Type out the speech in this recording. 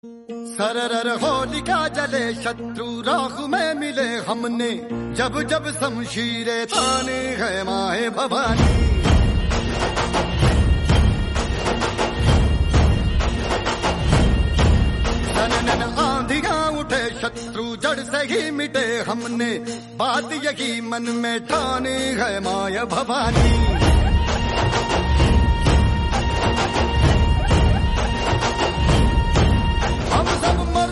सरर होलिका जले शत्रु राख में मिले हमने, जब जब शमशीरे ताने है माए भवानी। नन आंधियां उठे शत्रु जड़ से ही मिटे हमने, बात यही मन में ठानी है माए भवानी।